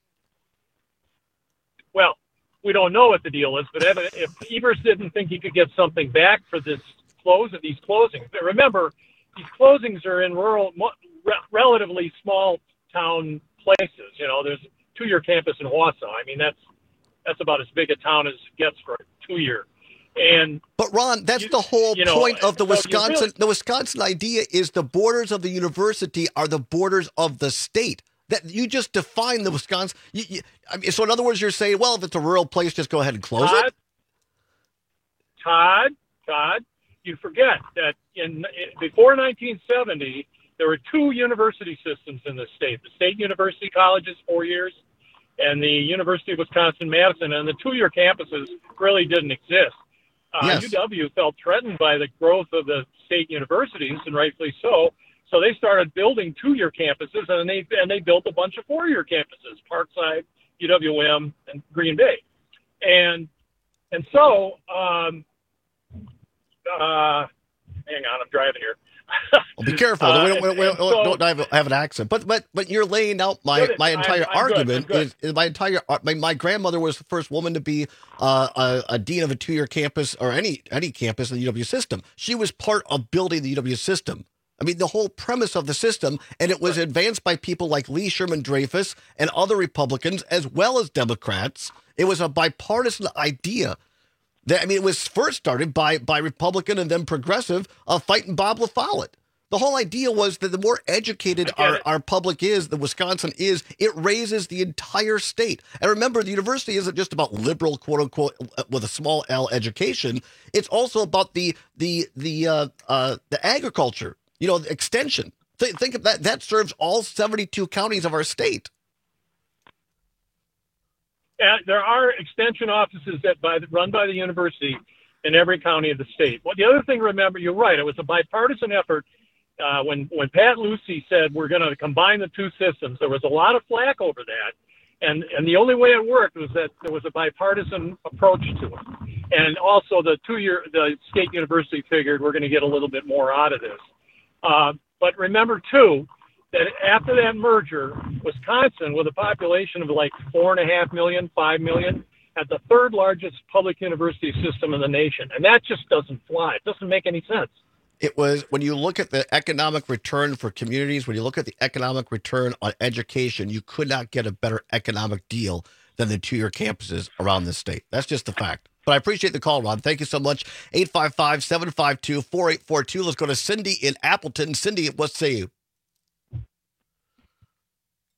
Well, we don't know what the deal is, but if Evers didn't think he could get something back for this close of these closings, but remember, these closings are in rural, relatively small town places. You know, there's a two-year campus in Wausau. I mean, that's that's about as big a town as it gets for a two-year. And but Ron, that's you, the whole you know, point of the so Wisconsin. really, the Wisconsin idea is the borders of the university are the borders of the state. That you just define the Wisconsin. You, you, I mean, so in other words, you're saying, well, if it's a rural place, just go ahead and close Todd, it. Todd, Todd, you forget that in, in before nineteen seventy, there were two university systems in the state: the State University colleges, four years, and the University of Wisconsin-Madison. And the two-year campuses really didn't exist. Uh, Yes. U W felt threatened by the growth of the state universities, and rightfully so. So they started building two-year campuses, and they and they built a bunch of four-year campuses: Parkside, U W M, and Green Bay. And and so, um, uh, hang on, I'm driving here. Well, be careful. Uh, we don't, we don't, we don't, and so- don't have, have an accent. But but but you're laying out my, Good. my entire I'm- I'm good. argument. I'm good. Is, is my entire my, my grandmother was the first woman to be uh, a, a dean of a two-year campus or any any campus in the U W system. She was part of building the U W system. I mean, the whole premise of the system, and it was advanced by people like Lee Sherman Dreyfus and other Republicans as well as Democrats. It was a bipartisan idea. That, I mean, it was first started by by Republican and then progressive uh, fighting Bob LaFollette. The whole idea was that the more educated our, it. our public is, the Wisconsin is, it raises the entire state. And remember, the university isn't just about liberal, quote unquote, with a small L education. It's also about the the the uh, uh, the agriculture. You know, the extension. Th- think of that. That serves all seventy-two counties of our state. Uh, there are extension offices that by the, run by the university in every county of the state. Well, the other thing, remember, you're right. It was a bipartisan effort. Uh, when when Pat Lucy said we're going to combine the two systems, there was a lot of flack over that, and and the only way it worked was that there was a bipartisan approach to it, and also the two-year the state university figured we're going to get a little bit more out of this. Uh, but remember too that after that merger, Wisconsin, with a population of like four and a half million, five million, had the third largest public university system in the nation, and that just doesn't fly. It doesn't make any sense. It was, when you look at the economic return for communities, when you look at the economic return on education, you could not get a better economic deal than the two-year campuses around the state. That's just the fact. But I appreciate the call, Ron. Thank you so much. eight five five, seven five two, four eight four two. Let's go to Cindy in Appleton. Cindy, what say you?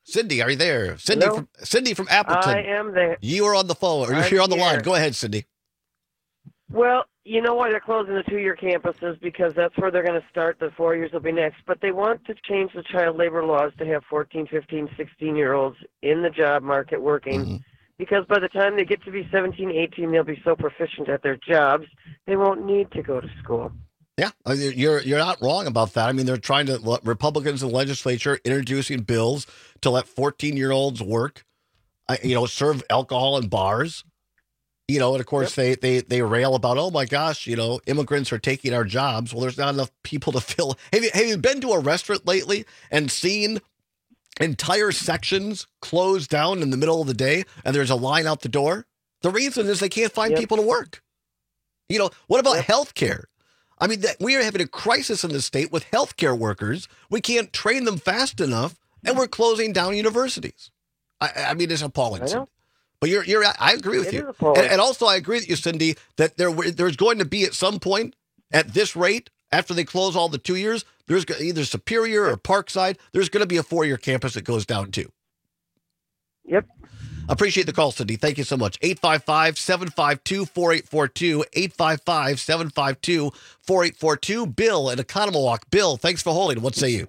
Cindy, are you there? Cindy Hello? from Cindy from Appleton. I am there. You are on the phone, or I'm you're on the here. line. Go ahead, Cindy. Well, you know why they're closing the two-year campuses? Because that's where they're going to start. The four years will be next. But they want to change the child labor laws to have fourteen, fifteen, sixteen-year-olds in the job market working. Mm-hmm. Because by the time they get to be seventeen, eighteen, they'll be so proficient at their jobs, they won't need to go to school. Yeah, I mean, you're you're not wrong about that. I mean, they're trying to Republicans in the legislature introducing bills to let fourteen-year-olds work, uh, you know, serve alcohol in bars, you know, and of course yep. they, they they rail about, oh my gosh, you know, immigrants are taking our jobs. Well, there's not enough people to fill. Have you have you been to a restaurant lately and seen entire sections closed down in the middle of the day and there's a line out the door? The reason is they can't find yep. people to work. You know, what about yep. health care? I mean, that we are having a crisis in the state with healthcare workers. We can't train them fast enough, and we're closing down universities. I, I mean, it's appalling. But you're, you're. I agree with it you, and, and also I agree with you, Cindy, that there, there's going to be at some point at this rate after they close all the two years, there's either Superior or Parkside. There's going to be a four-year campus that goes down too. Yep. Appreciate the call, Cindy. Thank you so much. eight five five, seven five two, four eight four two, eight five five, seven five two, four eight four two. Bill in Economowalk. Bill, thanks for holding. What say you?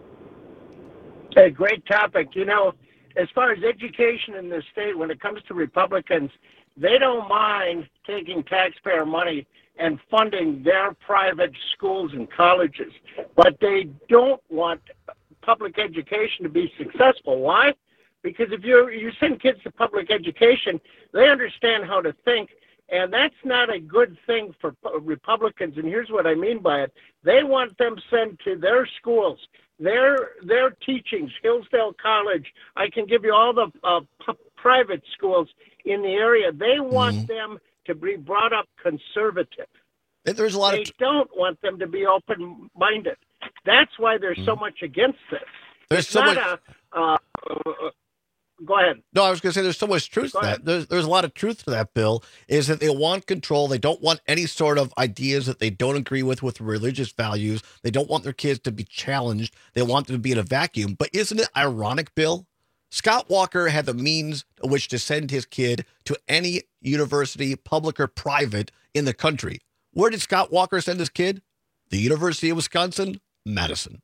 Hey, great topic. You know, as far as education in this state, when it comes to Republicans, they don't mind taking taxpayer money and funding their private schools and colleges, but they don't want public education to be successful. Why? Because if you you send kids to public education, they understand how to think, and that's not a good thing for Republicans. And here's what I mean by it. They want them sent to their schools, their their teachings, Hillsdale College. I can give you all the uh, p- private schools in the area. They want mm-hmm. them to be brought up conservative. There's a lot they of... don't want them to be open-minded. That's why there's mm-hmm. so much against this. There's it's so not much... a... Uh, uh, Go ahead. No, I was going to say there's so much truth Go to ahead. that. There's, there's a lot of truth to that, Bill, is that they want control. They don't want any sort of ideas that they don't agree with with religious values. They don't want their kids to be challenged. They want them to be in a vacuum. But isn't it ironic, Bill? Scott Walker had the means of which to send his kid to any university, public or private, in the country. Where did Scott Walker send his kid? The University of Wisconsin, Madison.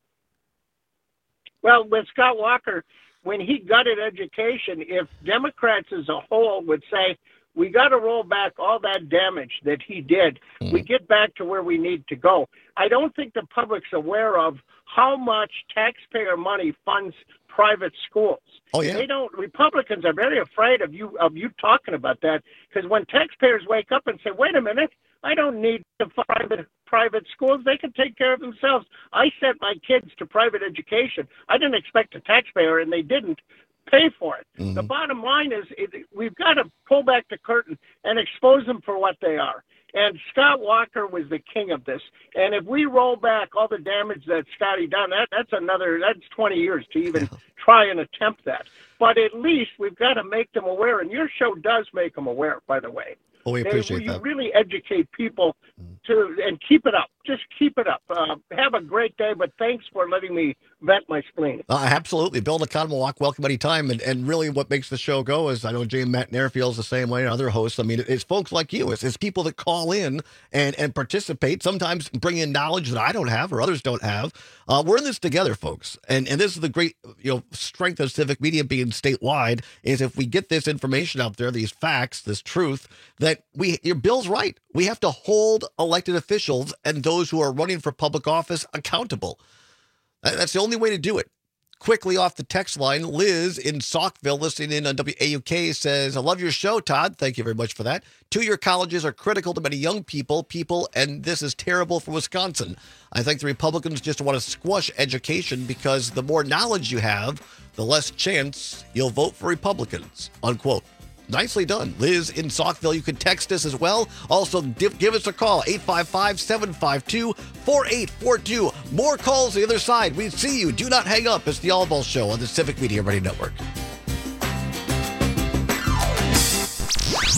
Well, with Scott Walker, when he gutted education, if Democrats as a whole would say, we got to roll back all that damage that he did, mm. we get back to where we need to go. I don't think the public's aware of how much taxpayer money funds private schools. Oh, yeah. They don't. Republicans are very afraid of you of you talking about that, because when taxpayers wake up and say, wait a minute, I don't need to private private schools. They can take care of themselves. I sent my kids to private education. I didn't expect a taxpayer, and they didn't pay for it. Mm-hmm. The bottom line is it, we've got to pull back the curtain and expose them for what they are. And Scott Walker was the king of this. And if we roll back all the damage that Scotty done, that, that's another, that's twenty years to even try and attempt that. But at least we've got to make them aware. And your show does make them aware, by the way. Well, we appreciate they, that. You really educate people to, and keep it up. Just keep it up. Uh, have a great day, but thanks for letting me vent my spleen. Uh, absolutely. Bill Economowalk, welcome anytime. And, and really what makes the show go is, I know Jay Mattnair feels the same way, and other hosts. I mean, it's folks like you. It's, it's people that call in and, and participate, sometimes bring in knowledge that I don't have or others don't have. Uh, we're in this together, folks. And and this is the great you know strength of civic media being statewide, is if we get this information out there, these facts, this truth, that we your Bill's right. We have to hold elected officials and those who are running for public office accountable. That's the only way to do it. Quickly off the text line, Liz in Saukville, listening in on W A U K, says, I love your show, Todd. Thank you very much for that. Two-year colleges are critical to many young people, people, and this is terrible for Wisconsin. I think the Republicans just want to squash education because the more knowledge you have, the less chance you'll vote for Republicans, unquote. Nicely done. Liz in Saukville, you can text us as well. Also, give, give us a call, eight five five, seven five two, four eight four two. More calls the other side. We see you. Do not hang up. It's the All Ball Show on the Civic Media Radio Network.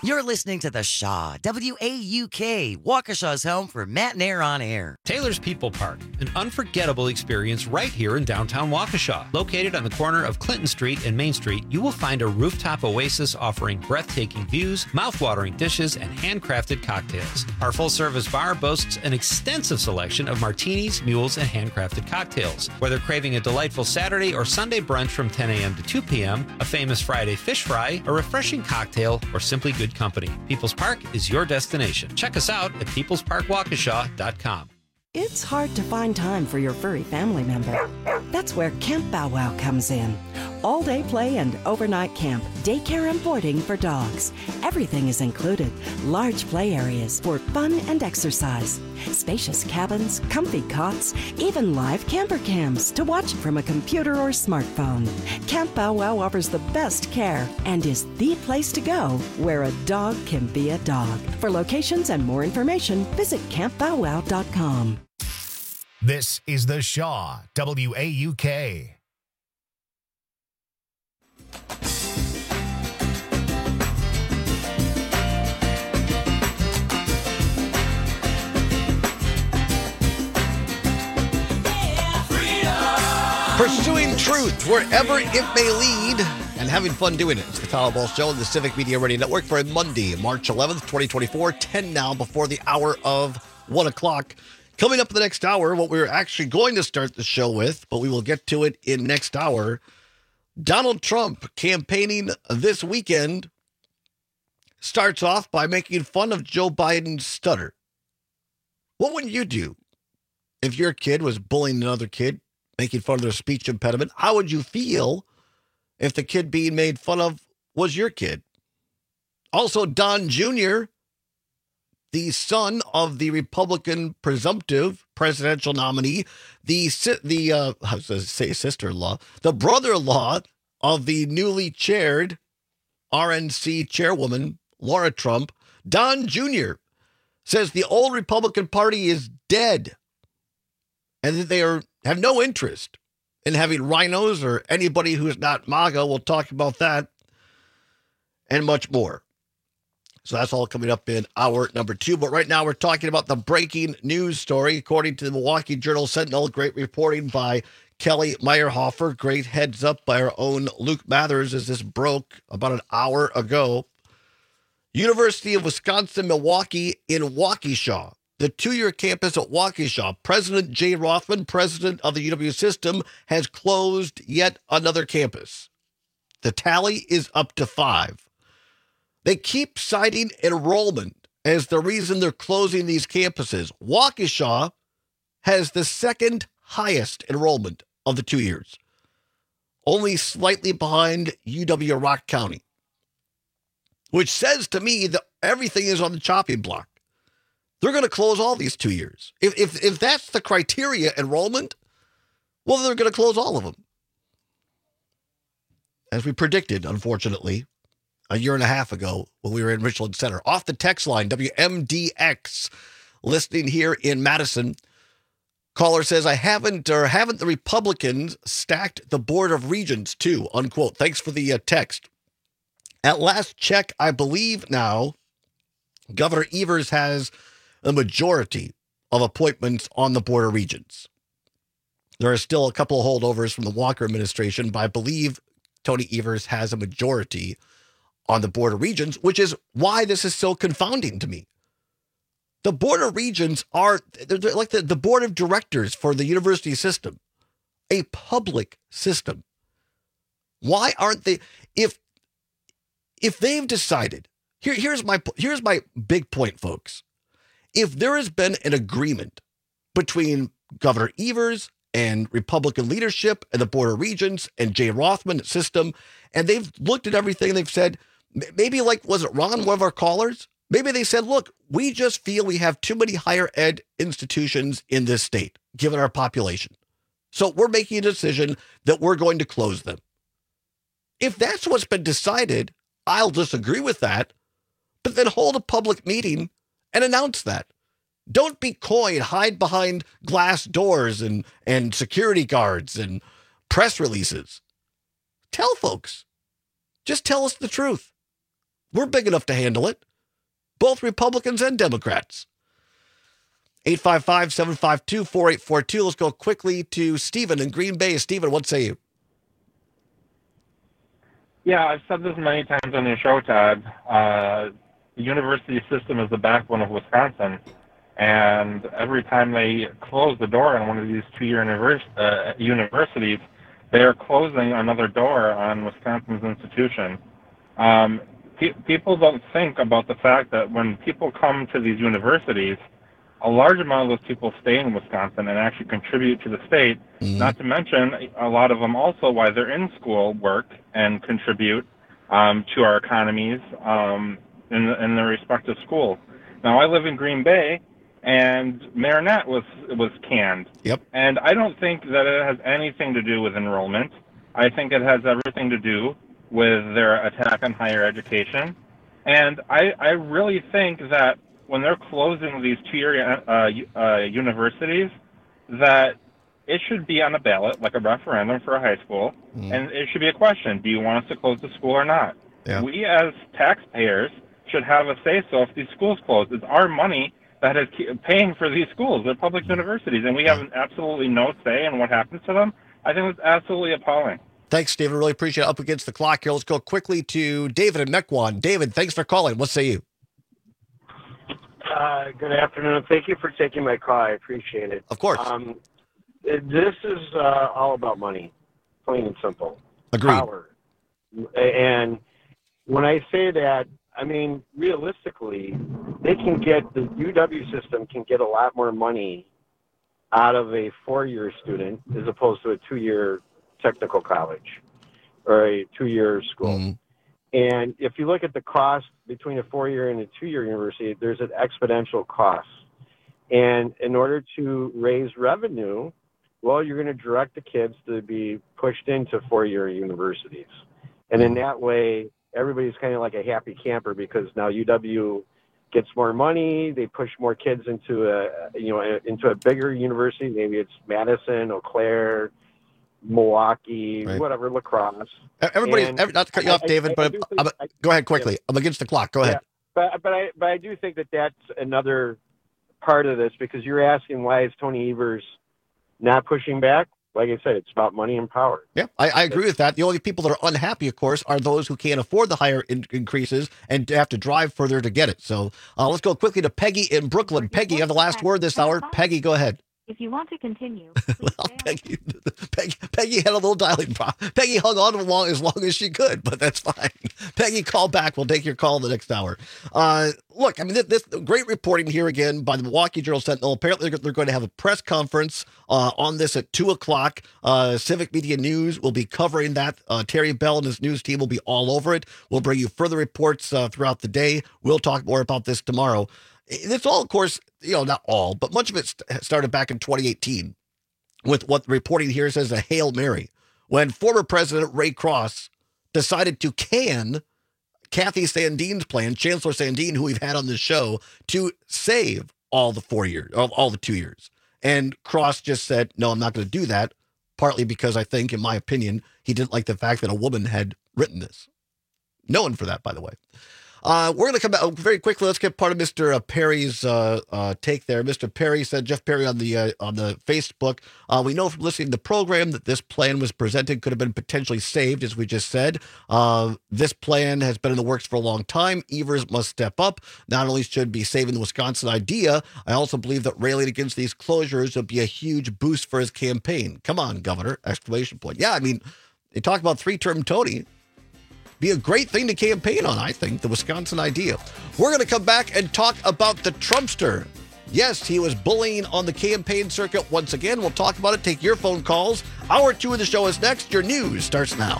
You're listening to The Shaw, W A U K, Waukesha's home for Matt and Air on Air. Taylor's People Park, an unforgettable experience right here in downtown Waukesha. Located on the corner of Clinton Street and Main Street, you will find a rooftop oasis offering breathtaking views, mouth-watering dishes, and handcrafted cocktails. Our full-service bar boasts an extensive selection of martinis, mules, and handcrafted cocktails. Whether craving a delightful Saturday or Sunday brunch from ten a.m. to two p.m., a famous Friday fish fry, a refreshing cocktail, or simply good company, People's Park is your destination. Check us out at peoples park waukesha dot com. It's hard to find time for your furry family member. That's where Camp Bow Wow comes in. All-day play and overnight camp, daycare and boarding for dogs. Everything is included. Large play areas for fun and exercise. Spacious cabins, comfy cots, even live camper cams to watch from a computer or smartphone. Camp Bow Wow offers the best care and is the place to go where a dog can be a dog. For locations and more information, visit camp bow wow dot com. This is The Shaw, W A U K. Pursuing truth wherever it may lead and having fun doing it. It's the Kyle Ball Show on the Civic Media Radio Network for Monday, March eleventh, twenty twenty-four, ten now before the hour of one o'clock. Coming up in the next hour, what we're actually going to start the show with, but we will get to it in next hour. Donald Trump campaigning this weekend starts off by making fun of Joe Biden's stutter. What would you do if your kid was bullying another kid, making fun of their speech impediment? How would you feel if the kid being made fun of was your kid? Also, Don Junior, the son of the Republican presumptive presidential nominee, the the uh, I was going to say sister-in-law, the brother-in-law of the newly chaired R N C chairwoman, Laura Trump, Don Junior says the old Republican Party is dead and that they are have no interest in having rhinos or anybody who's not MAGA. We'll talk about that and much more. So that's all coming up in hour number two. But right now we're talking about the breaking news story. According to the Milwaukee Journal-Sentinel, great reporting by Kelly Meyerhofer. Great heads up by our own Luke Mathers as this broke about an hour ago. University of Wisconsin-Milwaukee in Waukesha. The two-year campus at Waukesha. President Jay Rothman, president of the U W system, has closed yet another campus. The tally is up to five. They keep citing enrollment as the reason they're closing these campuses. Waukesha has the second highest enrollment of the two years, only slightly behind U W-Rock County, which says to me that everything is on the chopping block. They're going to close all these two years. If, if, if that's the criteria, enrollment, well, they're going to close all of them. As we predicted, unfortunately, a year and a half ago when we were in Richland Center. Off the text line, W M D X, listening here in Madison. Caller says, I haven't, or haven't the Republicans stacked the Board of Regents too, unquote. Thanks for the uh, text. At last check, I believe now, Governor Evers has a majority of appointments on the Board of Regents. There are still a couple of holdovers from the Walker administration, but I believe Tony Evers has a majority on the Board of Regents, which is why this is so confounding to me. The Board of Regents are they're like the, the board of directors for the university system, a public system. Why aren't they, if if they've decided, here, here's my here's my big point, folks. If there has been an agreement between Governor Evers and Republican leadership and the Board of Regents and Jay Rothman system, and they've looked at everything and they've said, maybe like, was it Ron, one of our callers? Maybe they said, look, we just feel we have too many higher ed institutions in this state, given our population. So we're making a decision that we're going to close them. If that's what's been decided, I'll disagree with that, but then hold a public meeting and announce that. Don't be coy and hide behind glass doors and, and security guards and press releases. Tell folks. Just tell us the truth. We're big enough to handle it. Both Republicans and Democrats. eight five five, seven five two, four eight four two. Let's go quickly to Stephen in Green Bay. Stephen, what say you? Yeah, I've said this many times on your show, Todd. Uh, the university system is the backbone of Wisconsin. And every time they close the door on one of these two-year univers- uh, universities, they are closing another door on Wisconsin's institution. Um, pe- people don't think about the fact that when people come to these universities, a large amount of those people stay in Wisconsin and actually contribute to the state. Mm-hmm. Not to mention, a lot of them also, while they're in school, work and contribute um, to our economies um, in, in their respective schools. Now, I live in Green Bay, and Marinette was was canned. Yep. And I don't think that it has anything to do with enrollment. I think it has everything to do with their attack on higher education. And I, I really think that when they're closing these two-year uh, uh, universities, that it should be on a ballot, like a referendum for a high school, mm. and it should be a question, do you want us to close the school or not? Yeah. We as taxpayers should have a say-so if these schools close. It's our money that is paying for these schools. They're public universities, and we have absolutely no say in what happens to them. I think it's absolutely appalling. Thanks, Stephen. Really appreciate it. Up against the clock here. Let's go quickly to David in Mequon. David, thanks for calling. What say you? Uh, good afternoon. Thank you for taking my call. I appreciate it. Of course. Um, this is uh, all about money, plain and simple. Agreed. Power. And when I say that, I mean, realistically, they can get, the U W system can get a lot more money out of a four-year student as opposed to a two-year technical college or a two-year school. Mm-hmm. And if you look at the cost between a four-year and a two-year university, there's an exponential cost. And in order to raise revenue, well, you're going to direct the kids to be pushed into four-year universities. And in that way, everybody's kind of like a happy camper because now U W gets more money. They push more kids into a, you know, into a bigger university. Maybe it's Madison, Eau Claire, Milwaukee, right. whatever, La Crosse. Everybody, And every, not to cut you off, I- David, I- I but do I'm, think- I'm, go ahead quickly. Yeah. I'm against the clock. Go ahead. Yeah, but but I but I do think that that's another part of this because you're asking why is Tony Evers not pushing back? Like I said, it's about money and power. Yeah, I, I agree with that. The only people that are unhappy, of course, are those who can't afford the higher in- increases and have to drive further to get it. So uh, let's go quickly to Peggy in Brooklyn. Peggy, you have the last word this hour. Peggy, go ahead. If you want to continue, well, Peggy, Peggy, Peggy had a little dialing problem. Peggy hung on as long, as long as she could, but that's fine. Peggy, call back. We'll take your call the next hour. Uh, look, I mean, this, this great reporting here again by the Milwaukee Journal-Sentinel. Apparently, they're, they're going to have a press conference uh, on this at two o'clock. Uh, Civic Media News will be covering that. Uh, Terry Bell and his news team will be all over it. We'll bring you further reports uh, throughout the day. We'll talk more about this tomorrow. It's all, of course, you know, not all, but much of it st- started back in twenty eighteen with what the reporting here says a Hail Mary, when former President Ray Cross decided to can Kathy Sandine's plan, Chancellor Sandine, who we've had on this show, to save all the four years, all the two years. And Cross just said, no, I'm not going to do that, partly because I think, in my opinion, he didn't like the fact that a woman had written this. Known for that, by the way. Uh, we're going to come back very quickly. Let's get part of Mister Perry's uh, uh, take there. Mister Perry said, Jeff Perry on the uh, on the Facebook, uh, we know from listening to the program that this plan was presented, could have been potentially saved, as we just said. Uh, this plan has been in the works for a long time. Evers must step up. Not only should be saving the Wisconsin idea, I also believe that railing against these closures would be a huge boost for his campaign. Come on, Governor! Exclamation point. Yeah, I mean, they talk about three-term Tony. Be a great thing to campaign on, I think, the Wisconsin idea. We're going to come back and talk about the Trumpster. Yes, he was bullying on the campaign circuit once again. We'll talk about it. Take your phone calls. Hour two of the show is next. Your news starts now.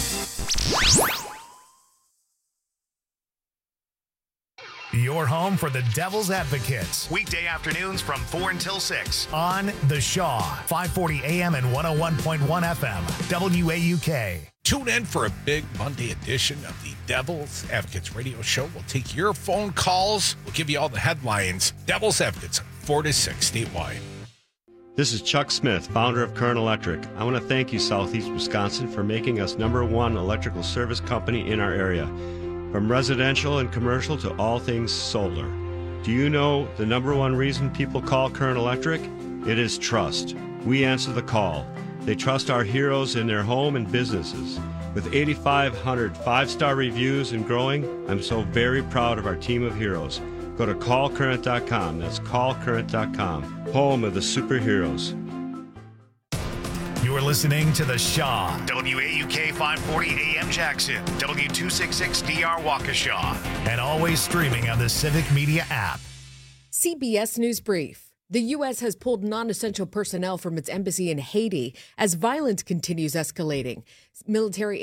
Your home for the Devil's Advocates. Weekday afternoons from four until six on The Shaw, five forty A M and one oh one point one F M, W A U K. Tune in for a big Monday edition of the Devil's Advocates radio show. We'll take your phone calls. We'll give you all the headlines. Devil's Advocates, four to six statewide. This is Chuck Smith, founder of Current Electric. I want to thank you, Southeast Wisconsin, for making us number one electrical service company in our area. From residential and commercial to all things solar. Do you know the number one reason people call Current Electric? It is trust. We answer the call. They trust our heroes in their home and businesses. With eighty-five hundred five-star reviews and growing, I'm so very proud of our team of heroes. Go to call current dot com. That's call current dot com. Home of the superheroes. You're listening to The Shaw. W A U K five forty A M Jackson. W two sixty-six D R Waukesha. And always streaming on the Civic Media app. C B S News Brief. The U S has pulled non-essential personnel from its embassy in Haiti as violence continues escalating. Military